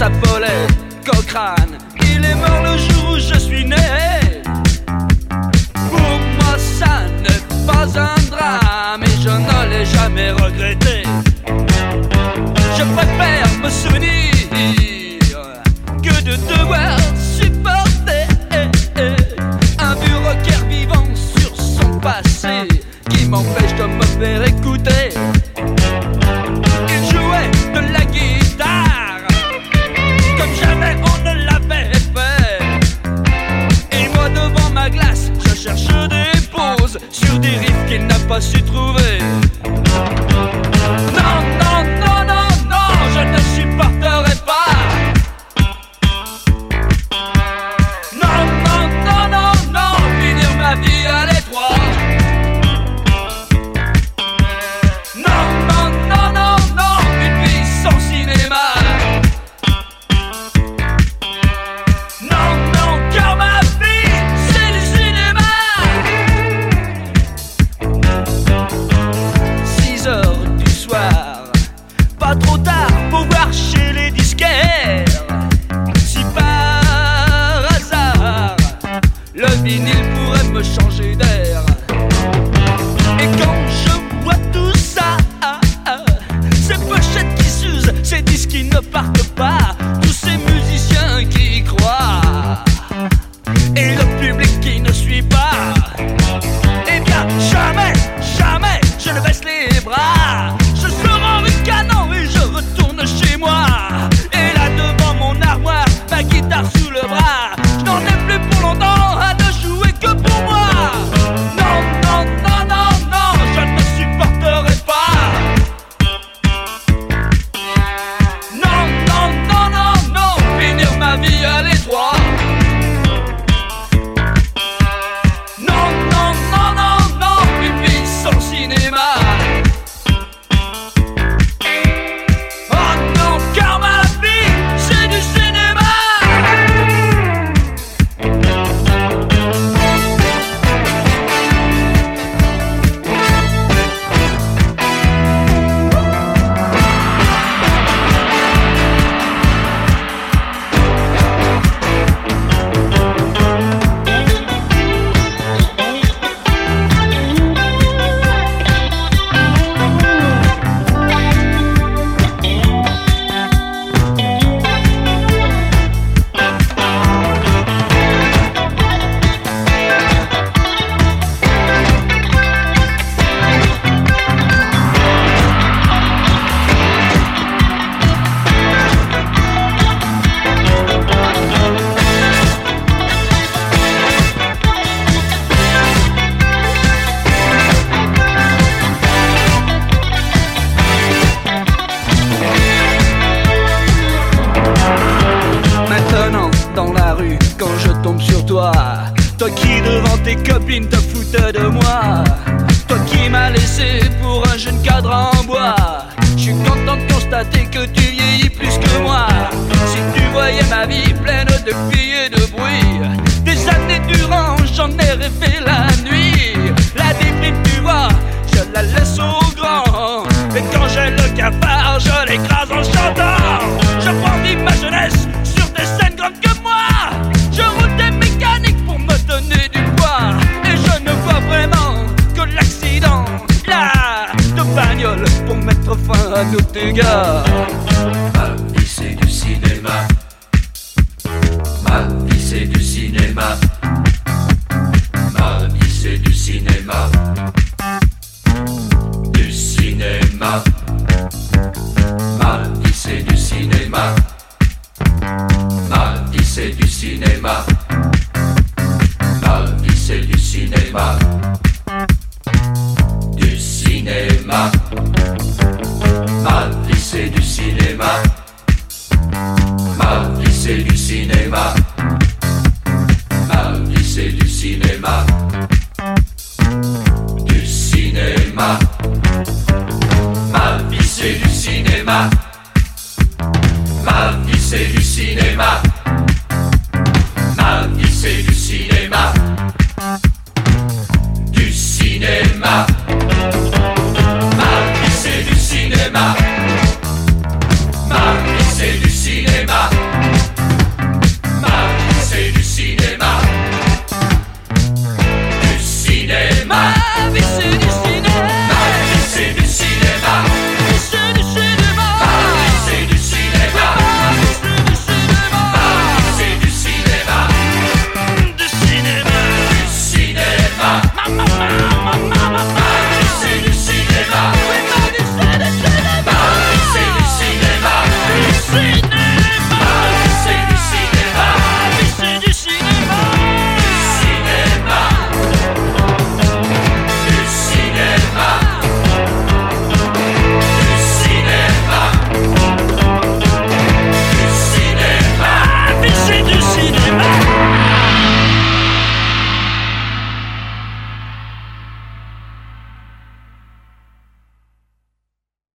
s'appelait Cochrane. Il est mort le jour où je suis né. Pour moi ça n'est pas un drame et je ne l'ai jamais regretté. Je préfère me souvenir que de devoir supporter un vieux rocker vivant sur son passé qui m'empêche de me faire écouter. Il jouait de la guitare comme jamais on ne l'avait fait. Et moi devant ma glace, je cherche des pauses sur des riffs qu'il n'a pas su trouver. Non, non, non, non, non, je ne supporterai pas. Non, non, non, non, non, finir ma vie à l'étroit. Non, non, non, non, non, une vie sans cinéma. Non, non, car ma vie, c'est du cinéma. 6 heures du soir, pas trop tard pour voir chez les disquaires. Si par hasard le vinyle pourrait me changer d'air. Et quand je vois tout ça, ces pochettes qui s'usent, ces disques qui ne partent pas, tous ces musiciens qui y croient et le public qui ne suit pas, eh bien jamais, jamais je ne baisse les bras. Je sors en ricanant et je retourne chez moi. Et là devant mon armoire, ma guitare sous le bras, je n'en ai plus pour longtemps à ne jouer que pour moi. Non, non, non, non, non, je ne supporterai pas. Non, non, non, non, non, finir ma vie à l'étroit. Non, non, non, non, non, une vie sans cinéma. Oh non, car ma vie, c'est du cinéma. Maintenant, dans la rue, quand je tombe sur toi, toi qui devant tes copines te foutais de moi, toi qui m'as laissé pour un jeune cadre en bois, je suis content de constater que tu vieillis plus que moi. Si tu voyais ma vie pleine de filles et de bruit, des années durant j'en ai rêvé la nuit. La déprime tu vois, je la laisse au grand, et quand j'ai le cafard, je l'écrase en chantant. Je prends vivre ma jeunesse sur des scènes grandes que moi. Je roule des mécaniques pour me donner du poids, et je ne vois vraiment que l'accident là de bagnole pour mettre fin à nos dégâts. Ma vie c'est du cinéma. Ma vie c'est du cinéma. Ma vie c'est du cinéma. Du cinéma. Ma vie c'est du cinéma. Ma vie c'est du cinéma. Ma vie c'est du cinéma. Du cinéma. Ma vie c'est du cinéma. Ma vie c'est du cinéma. Ma vie c'est du cinéma. Du cinéma. Ma vie c'est du cinéma.